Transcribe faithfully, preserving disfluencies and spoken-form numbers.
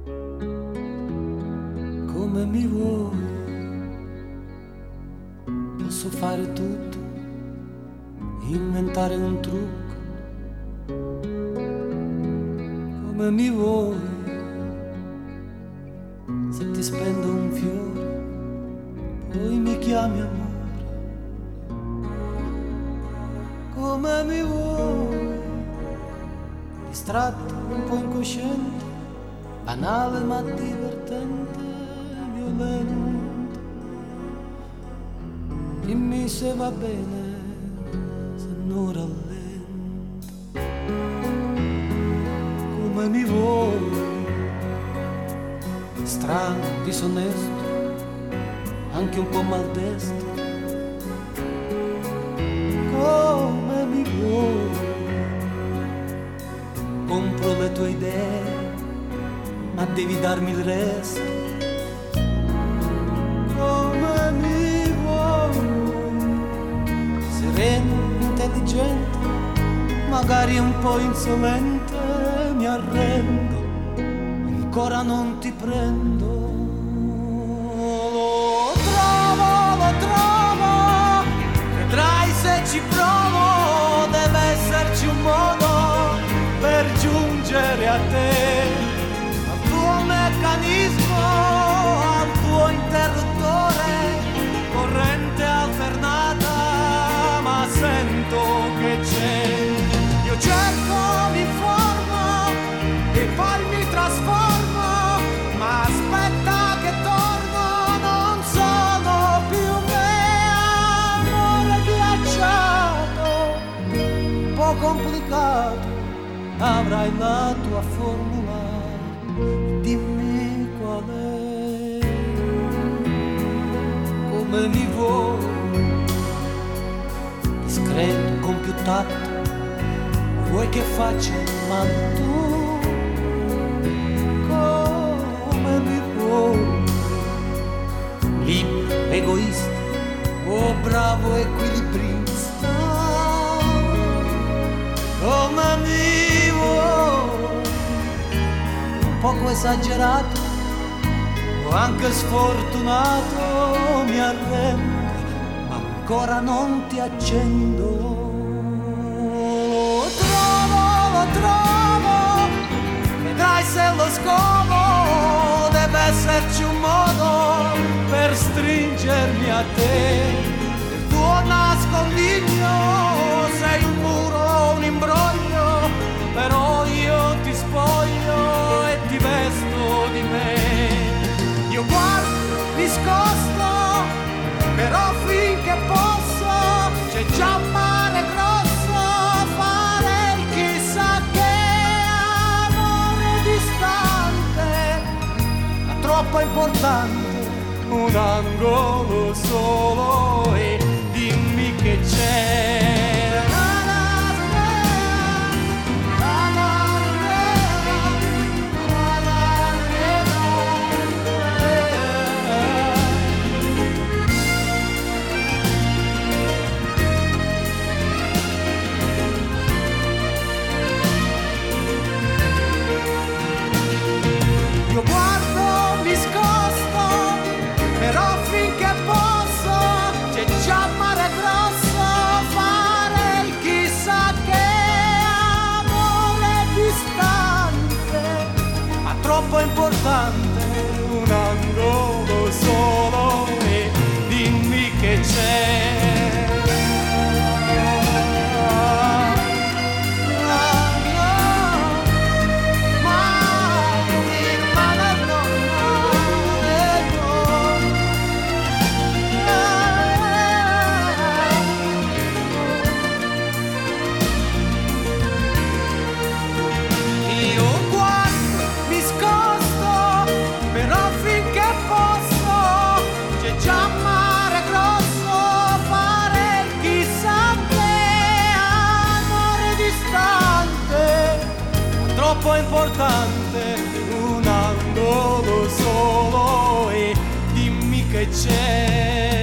come mi vuoi, posso fare tutto, inventare un trucco, come mi vuoi, se ti spendo un fiore, poi mi chiami amore, come mi vuoi, distratto, un po' incosciente, banale ma divertente, violento. Dimmi se va bene, se non rallento. Come mi vuoi, strano, disonesto, anche un po' maldestro. Come mi vuoi, compro le tue idee, ma devi darmi il resto. Come mi vuoi, sereno, intelligente, magari un po' insolente, mi arrendo, ancora non ti prendo. Lo trovo, lo trovo, vedrai se ci provo, deve esserci un modo per giungere a te. Meccanismo al tuo interruttore, corrente alternata, ma sento che c'è. Io cerco, mi informo e poi mi trasformo, ma aspetta che torno, non sono più me, amore ghiacciato, un po' complicato, avrai la tua formula. Dimmi qual è, come mi vuoi, discreto, con più tatto, vuoi che faccia il manto, come mi vuoi, libero, egoista, oh bravo equilibrista, come mi vuoi, poco esagerato o anche sfortunato, mi arrendo, ma ancora non ti accendo. Lo trovo, lo trovo, vedrai se lo scovo, deve esserci un modo per stringermi a te. Il tuo nascondiglio sei un muro, un imbroglio, però io ti spoglio e ti vesto di me. Io guardo, mi scosto, però finché posso c'è già un mare grosso, fare il chissà che, amore distante, ma troppo importante, un angolo solo e dimmi che c'è. Io guardo, mi scosto, però finché posso c'è già un mare grosso, fare il chissà che, amore distante, ma troppo importante, un angolo solo e dimmi che c'è. Troppo importante, un angolo solo e dimmi che c'è.